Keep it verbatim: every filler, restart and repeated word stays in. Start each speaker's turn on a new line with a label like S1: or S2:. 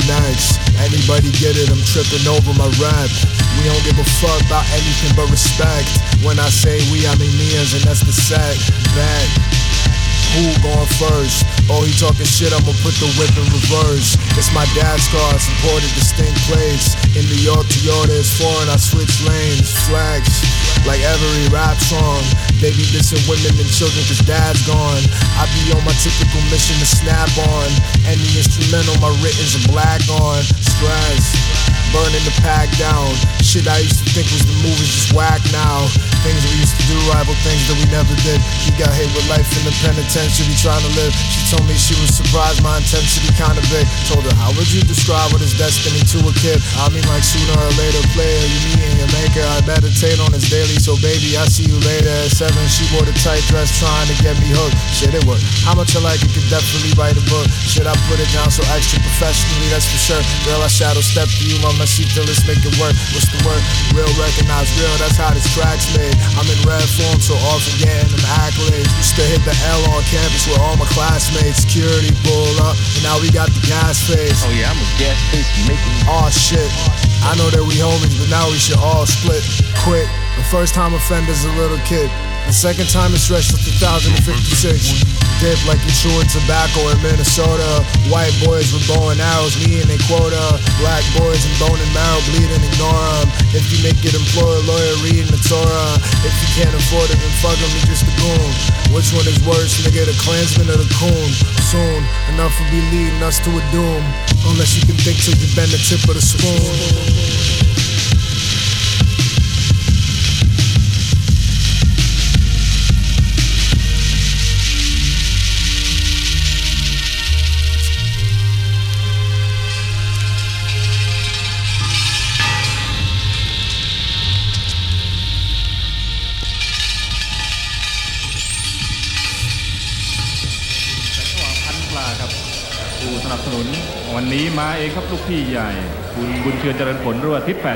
S1: next. Anybody get it? I'm tripping over my rap. We don't give a fuck about anything but respect. When I say we, I mean me, and that's the set. That who going first? Oh, he talking shit, I'ma put the whip in reverse. It's my dad's car, it's imported distinct plates. In New York, Toyota is foreign, I switch lanes. Flags, like every rap song. They be dissing women and children cause dad's gone. I be on my typical mission to snap on. Any instrumental, my written's a black on. Stress, burning the pack down. Shit I used to think was the move is just whack now. Things we used to do rival things that we never did. He got hit with life in the penitentiary trying to live. She told me she was surprised my intensity kinda big. Told her, how would you describe what is destiny to a kid? I mean like sooner or later, player, you meet and you maker. I meditate on his daily, so baby, I see you later. At seven, she wore the tight dress trying to get me hooked. Shit, it worked. How much I like it, could definitely write a book. Shit, I put it down so extra professionally, that's for sure. Girl, I shadow step to you, mama, Sita, let's make it work. What's the word? Real, recognize real, that's how this track's made. I'm in red form, so often getting them accolades. Used to hit the L on campus with all my classmates. Security pull up, and now we got the gas phase.
S2: Oh yeah, I'm a gas station making.
S1: Aw shit, I know that we homies, but now we should all split quick. The first time offender's a little kid. The second time it stretched to two thousand fifty-six. Dip like you chewing tobacco in Minnesota. White boys with bow and arrows, me and they quota. Black boys and bone and marrow bleeding, ignore them. If you make it, employ a lawyer reading the Torah. If you can't afford it, then fuck him, he just a goon. Which one is worse, nigga, the Klansman or the coon? Soon, enough will be leading us to a doom. Unless you can think till you bend the tip of the spoon.
S3: ผู้สนับสนุนวันนี้มาเองครับลูกพี่ใหญ่คุณบุญเชือนเจริญผลหรือว่าทิศแปด